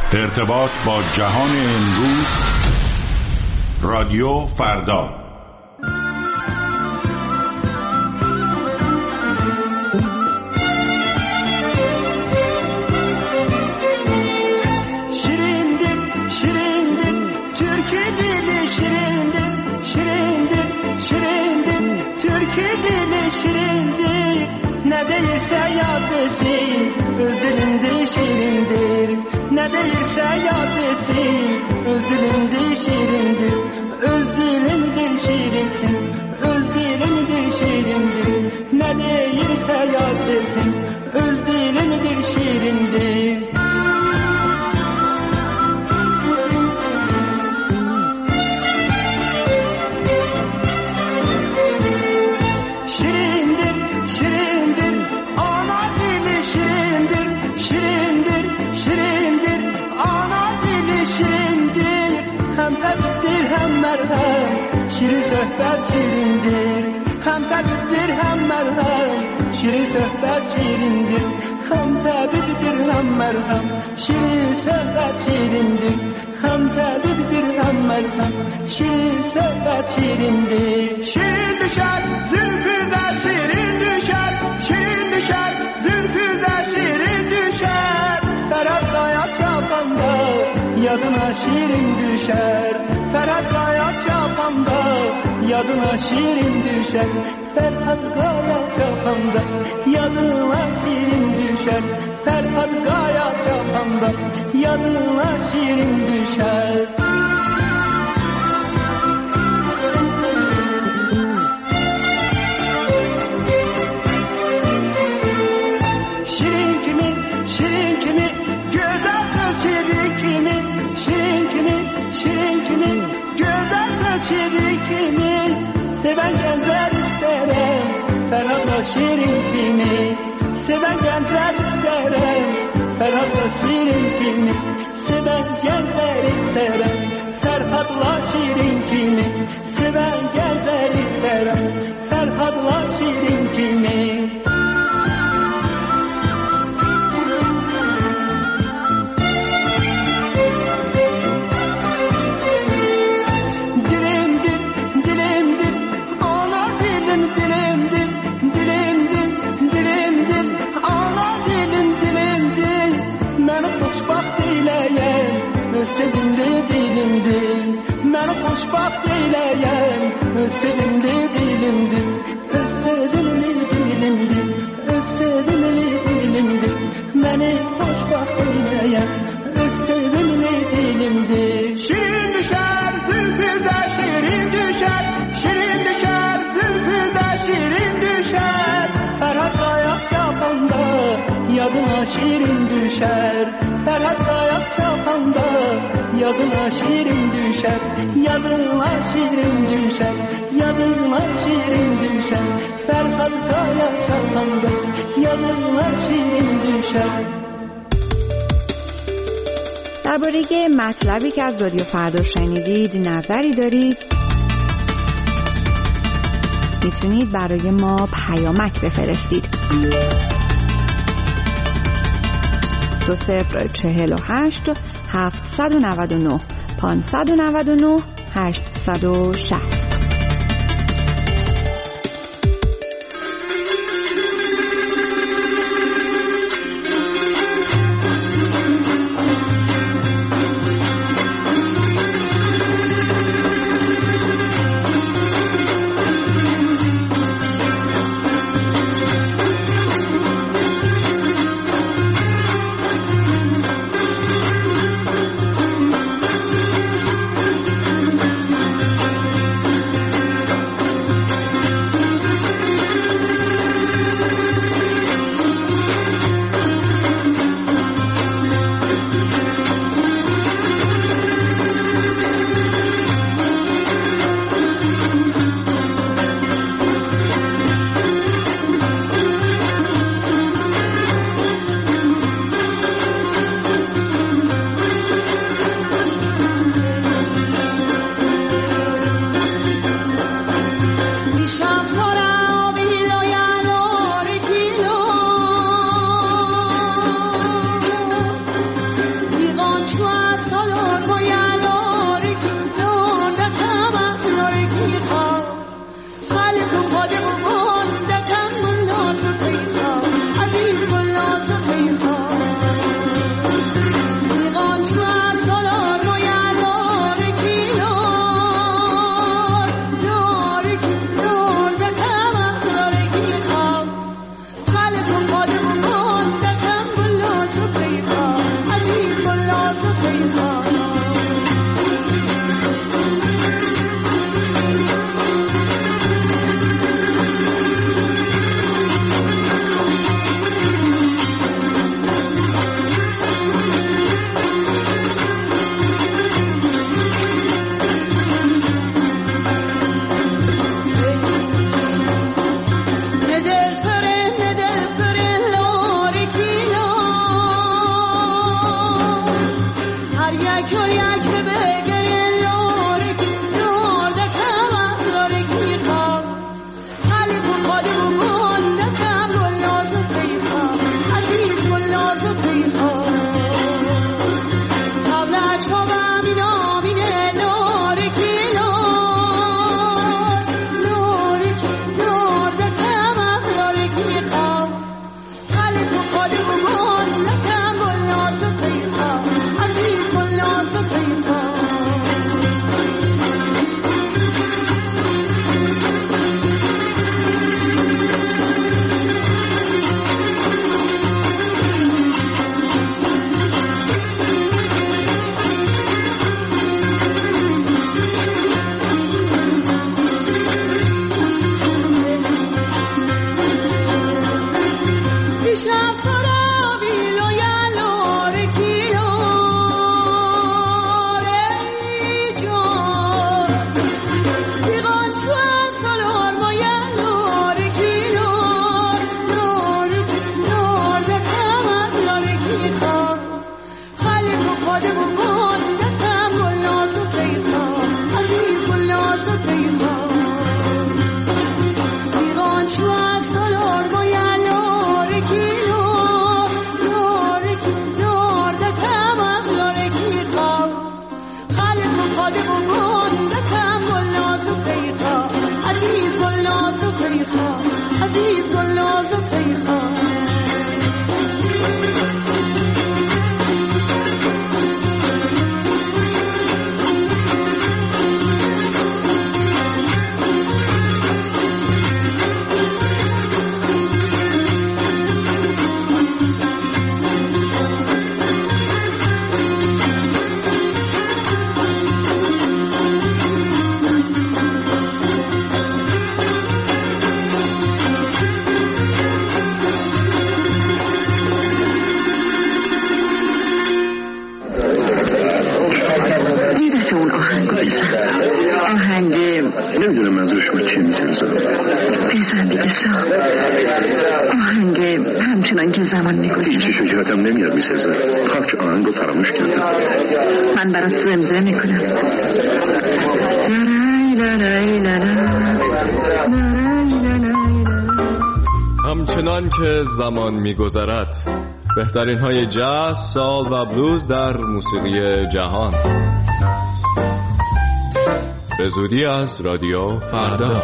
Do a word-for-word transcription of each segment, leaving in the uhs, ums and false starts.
ارتباط با جهان امروز، رادیو فردا. Şirindir, şirindir, Türkü dili şirindir, şirindir, şirindir, Türkü dili şirindir. Ne değilse yad etsin, öz dilinde şirindir. Ne değilse yad etsin, öz dilinde şirindir. Öz dilimdir şirindir, öz dilimdir şirindir. Ne değilse yad etsin, öz dilimdir şirindir. Şirin söhbət şirindir, hem təbibdir hem merhem. Şirin söhbət şirindir, hem təbibdir hem merhem. Şirin söhbət şirindir, hem təbibdir hem merhem. Şirin söhbət şirindir. Şirin düşer, zülfüde şirin düşer. Şirin düşer, zülfüde şirin düşer. Ferhat ayak yapanda yadına şirin düşer. Ferhat ayak yapanda yadına şirin düşer. Ferhat ayak yapanda yadına şirin düşer. Ferhat ayak yapanda yadına şirin düşer. Şirin kimi, şirin kimi, güzel söz şirin kimi. Şirin kimi, şirin kimi, güzel söz şirin kimi. Seven gençler isterim, Ferhat'la şirin kimi. Seven gençler isterim, Ferhat'la şirin kimi. Seven gençler isterim, Ferhat'la şirin kimi. Seven gençler isterim, Ferhat'la şirin kimi. Sevimli dilimdir, ben hoşbaht eyleyem. Öz sevimli dilimdir, öz sevimli dilimdir, öz sevimli dilimdir. Beni hoşbaht eyleyem, öz sevimli dilimdir. Şirin düşer, zülfüde şirin düşer. Şirin düşer, zülfüde şirin düşer. Ferhat ayak yapanda yadına şirin düşer. Ferhat ayak yapanda yadına şirin düşer. Yadına şirin düşer. Yadına şirin düşer. Ferhat ayak yapanda yadına şirin düşer. درباره مطلبی که از رادیو فردا شنیدید نظری دارید؟ میتونید برای ما پیامک بفرستید. دو صفر چهل و هشت هفتصد و نود و نه پانصد و نود و نه هشتصد و شصت. همچنان که زمان می‌گذرد بهترین های جاز، سال و بلوز در موسیقی جهان به زودی از رادیو فردا.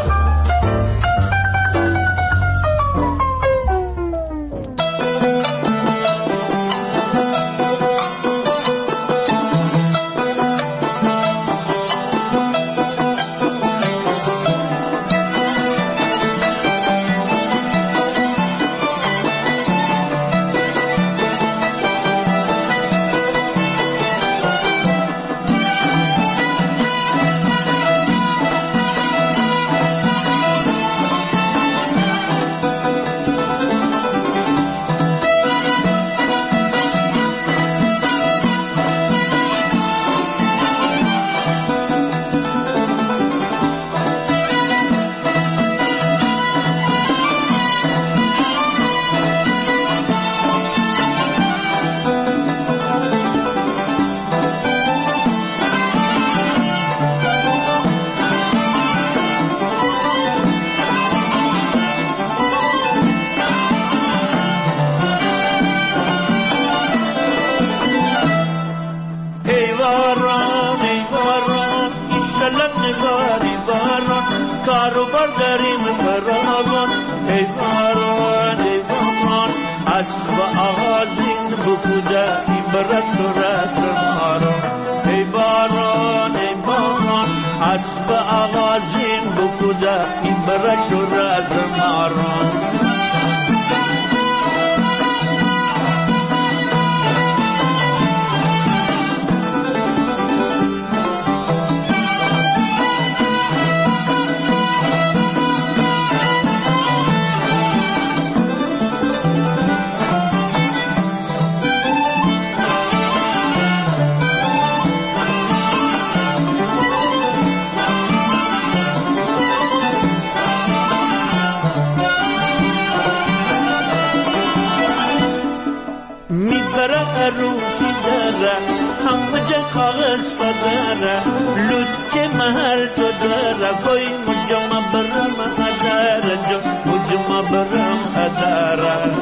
داره، همه جا کاغذ پدره، لود که محل تو داره، گوی مجمع برم اداره، جو مجمع برم اداره.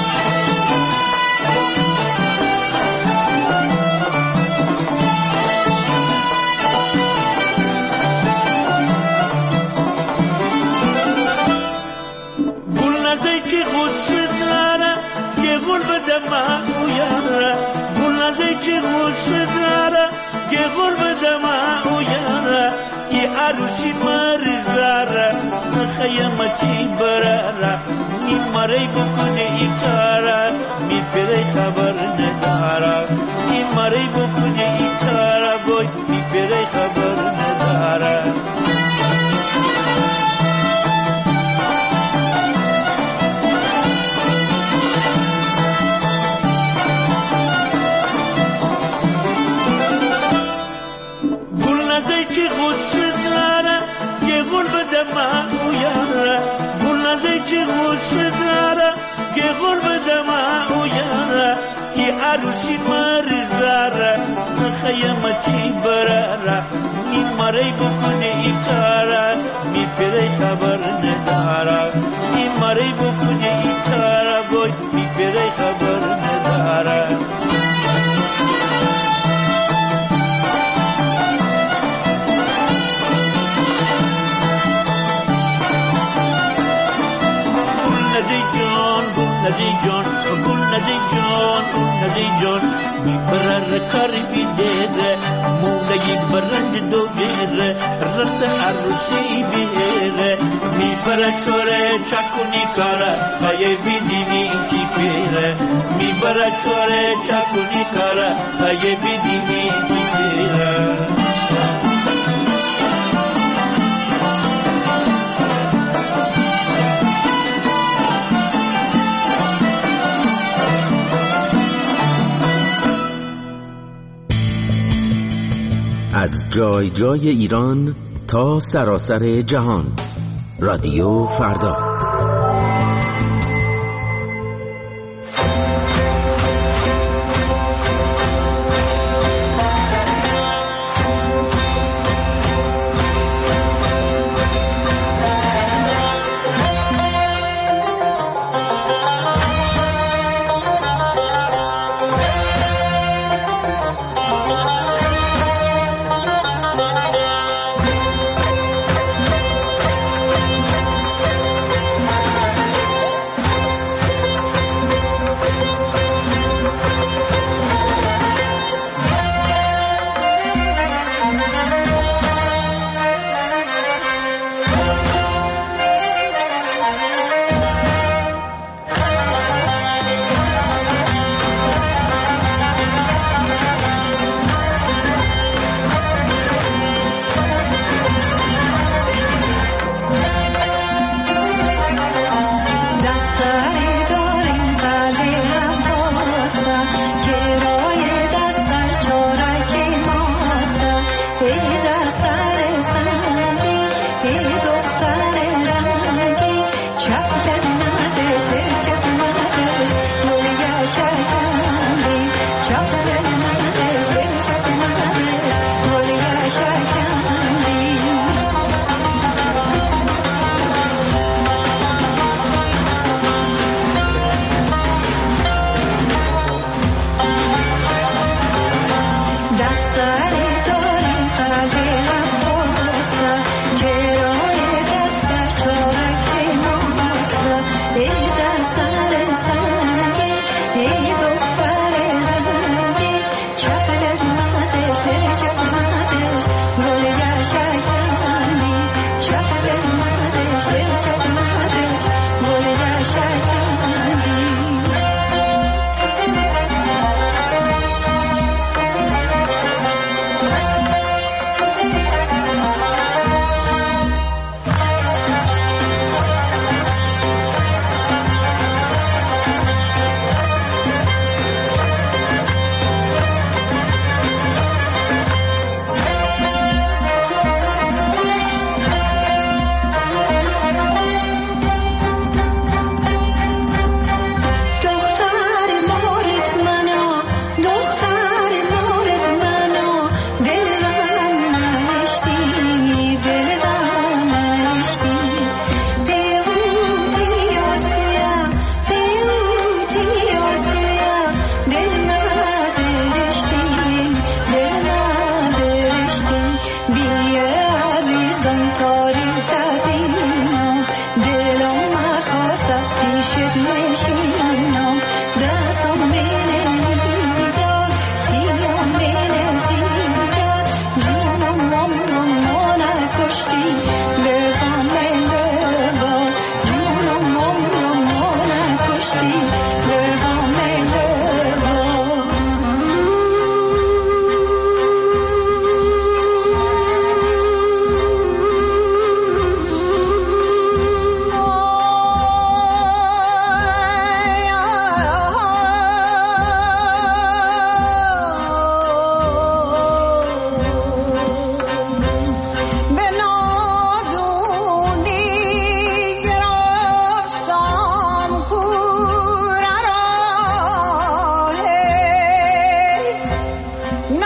گل بده من اویاره، گل نزی چی غصه داره، گه گل بده من اویاره، ای عروسی مریزاره، خیمه چی براره، می مری بکنه ای کاره، می پره خبر نداره، ای مری بکنه ای کاره، بای می پره خبر نداره. گل بده من اویاره، گل نزی چی غصه داره، گل بده من اویاره، ای عروسی مریزاره، خیمه چی براره، می مری بکنه ای کاره، می پره خبر نداره، ای مری بکنه ای کاره، بای می پره خبر نداره. نزی جان، گل نزی جان، نزی جان، می برر کاری بیدره، مولگی برنج دو گیره، رس عروسی بیره، می برر شوره چکونی کاره، های بیدینی کی پیره، می برر شوره چکونی کاره، های بیدینی کی پیره. از جای جای ایران تا سراسر جهان، رادیو فردا.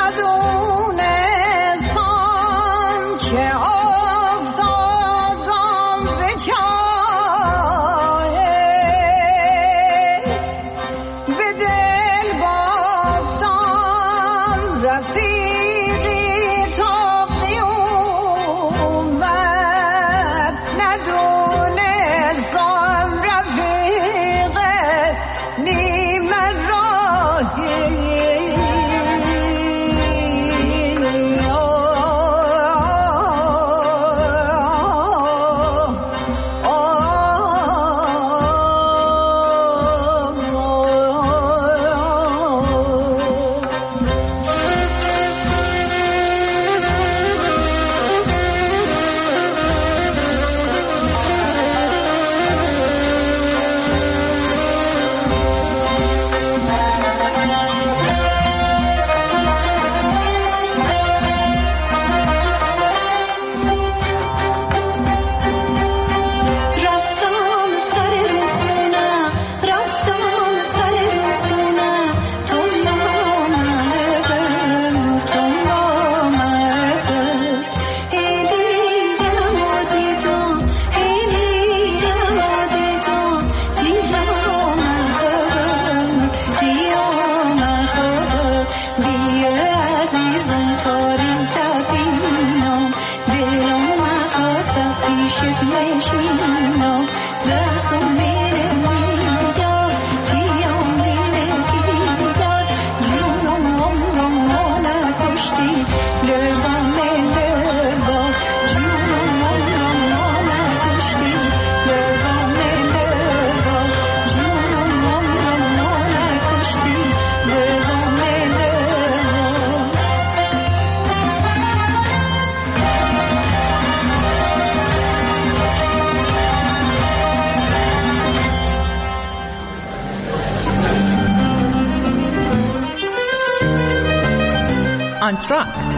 آنتراکت.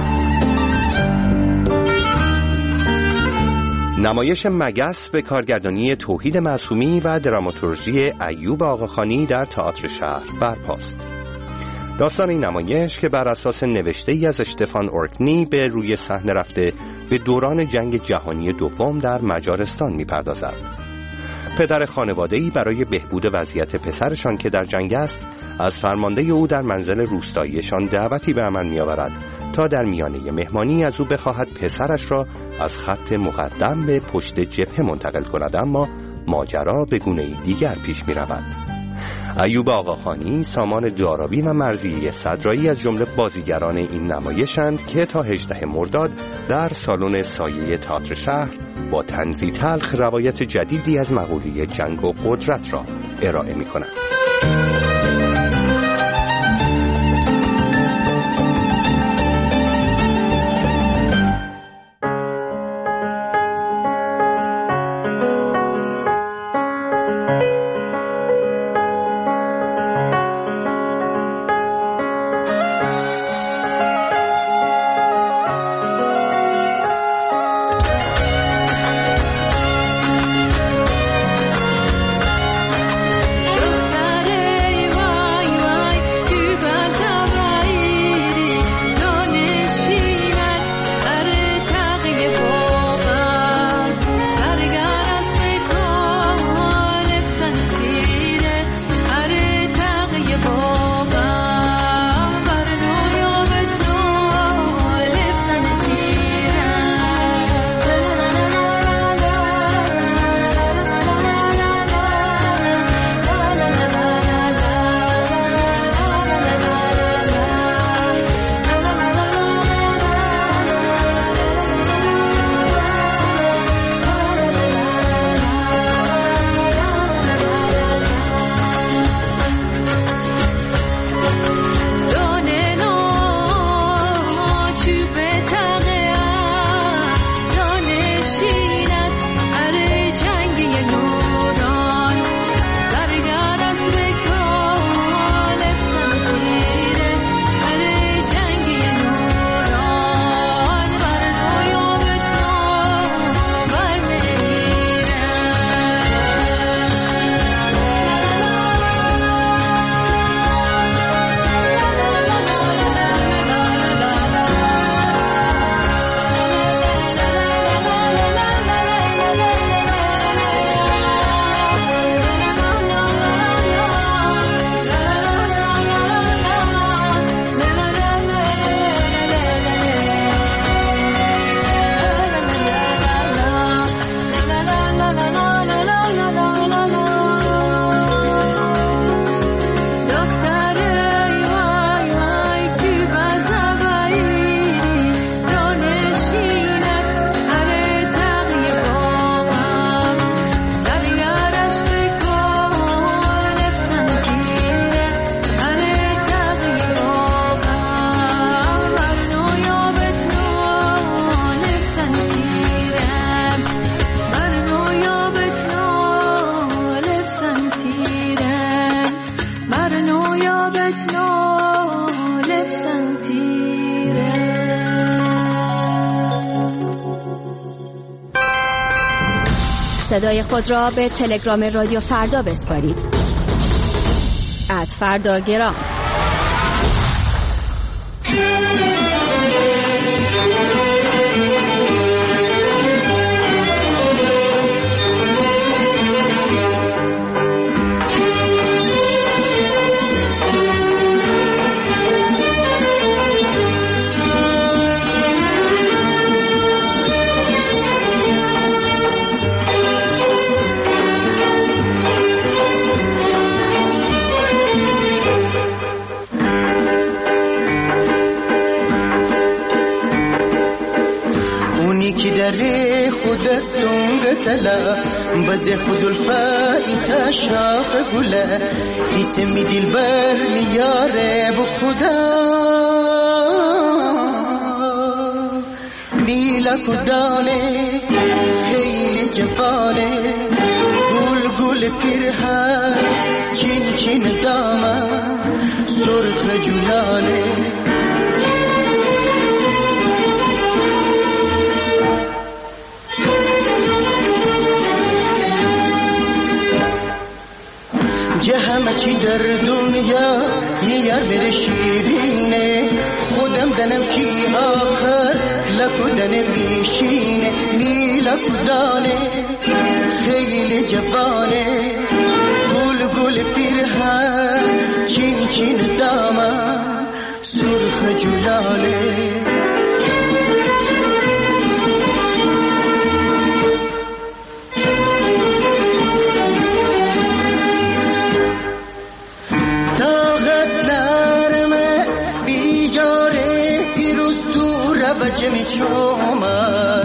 نمایش مگس به کارگردانی توحید معصومی و دراماتورژی ایوب آقاخانی در تئاتر شهر برپاست. داستان این نمایش که بر اساس نوشته‌ای از اشتفان اورکنی به روی صحنه رفته به دوران جنگ جهانی دوم در مجارستان می‌پردازد. پدر خانواده‌ای برای بهبود وضعیت پسرشان که در جنگ است، از فرمانده او در منزل روستاییشان دعوتی به عمل می‌آورد تا در میانه مهمانی از او بخواهد پسرش را از خط مقدم به پشت جبهه منتقل کند، اما ماجرا به گونه‌ای دیگر پیش می‌رود. ایوب آقاخانی، سامان داراوی و مرضیه صدرایی از جمله بازیگران این نمایشند که تا هجدهم مرداد در سالن سایه تئاتر شهر با طنزی تلخ روایت جدیدی از مقوله جنگ و قدرت را ارائه می‌کنند. دختر صدای خود را به تلگرام رادیو فردا بسپارید. ات فرداگرام. تلا بز خود الفایت شاخ گله اسم دل بر میاره بو خدا میلا کدانه خیلی جوانه گل گل پیرهن چین چین دامن سرخ جولانه جه همه چی در دنیا میار بره شیرینه خودم دنم کی آخر لکدن میشینه می لکدانه خیلی جوانه گل گل پیرهن چین چین دامن سرخ جولانه بچه می چومد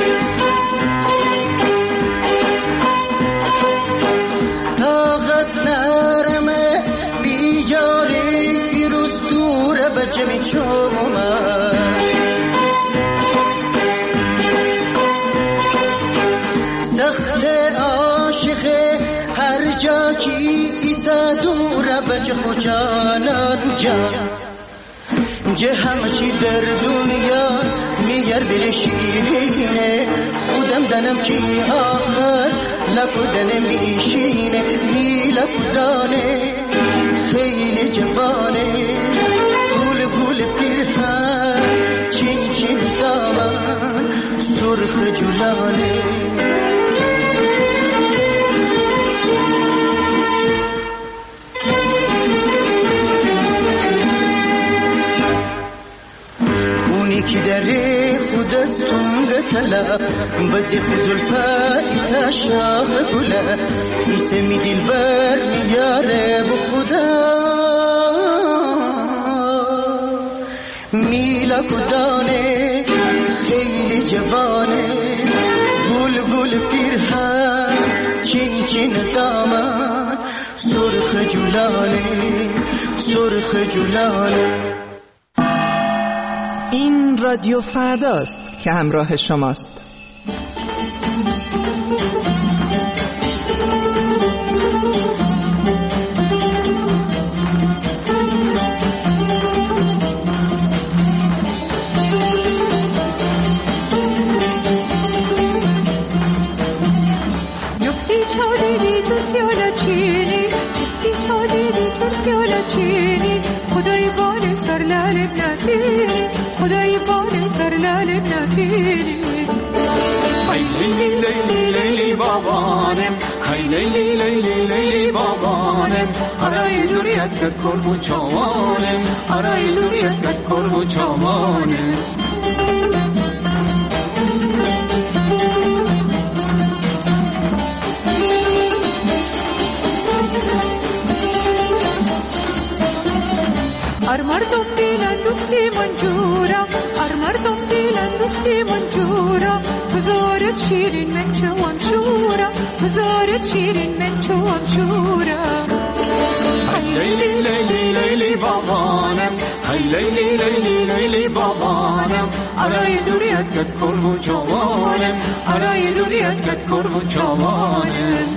طاقت نرمه بیجاری پیروز دوره بچه می چومد سخت عاشقه هر جا کی ایسا دوره بچه خوشانان جا جه همه چی در دنیا میگر بره شیرینه خودم دنم کی آخر لکدن میشینه می لکدانه خیلی جوانه گل گل پیرهن چین چین دامن سرخ جولانه کی دره خود از تونگ تلا بزی خزلفای شاخ گله اسم دل بر میاره بو خدا میلا کدانه خیلی جوانه گل گل پیرهن چین چین دامن سرخ جولانه سرخ جولانه. این رادیو فرداست که همراه شماست. لیلی لیلی لیلی بابانم هرای دوریت کرد کربو چوانم هرای دوریت کرد کربو چوانم ار مردم دیلن دوستی منجورا ار مردم دیلن دوستی منجورا بزارت شیرین من چوام شورا بزارت شیرین من چوام شورا لیلی لیلی لیلی بابانم هی لیلی لیلی لیلی بابانم ارای دوریت کد کربو چوانم ارای دوریت کد کربو چوانم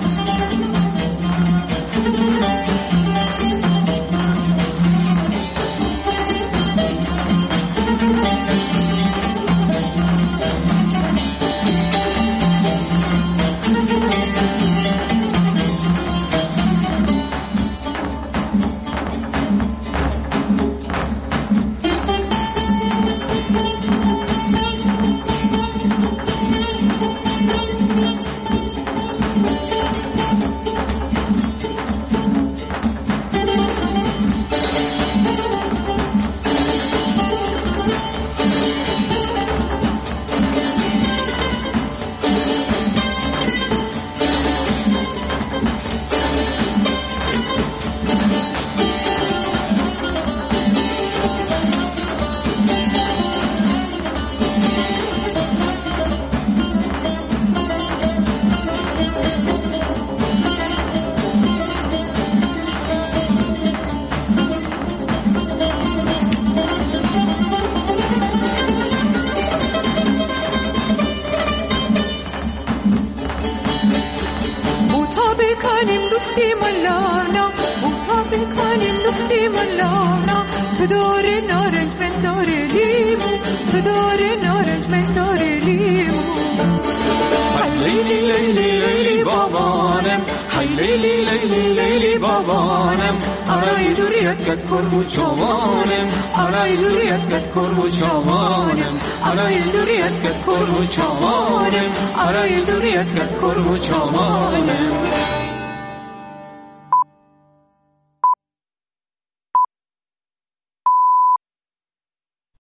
چاوانم آرای دوریت کت کربو چاوانم آرای دوریت کت کربو چاوانم آرای دوریت کت کربو چاوانم آرای دوریت کت کربو چاوانم